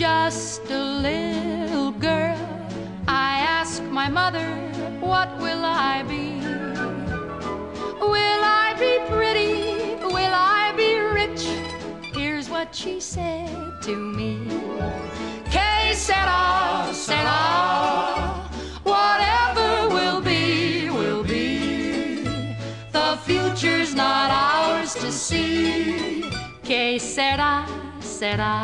just a little girl, I ask my mother, what will I be? Will I be pretty? Will I be rich? Here's what she said to me. Que sera, sera, whatever will be, will be. The future's not ours to see. Que sera, sera,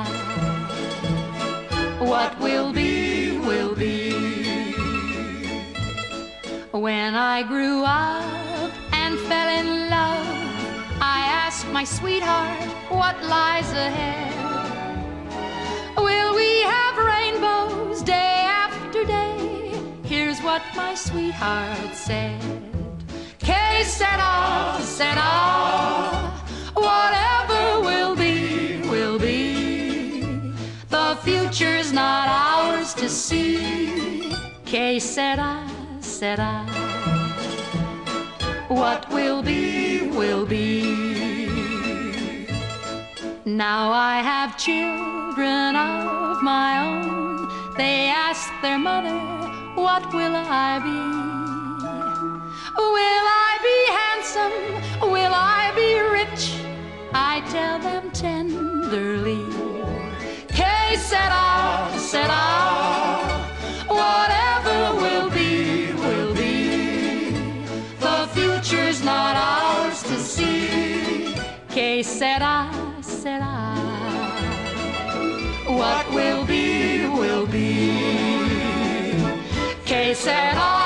what will be, will be. When I grew up and fell in love, I asked my sweetheart, what lies ahead? Will we have rainbows day after day? Here's what my sweetheart said. Que sera, sera, whatever will be, will be. The future's not ours to see. Que sera, sera, what will be, will be. Now I have children of my own. They ask their mother, what will I be? Will I be handsome? Will I be rich? I tell them tenderly. Que sera, sera, whatever will be, will be. The future's not ours to see. Que sera, sera, what will be, will be. Que sera.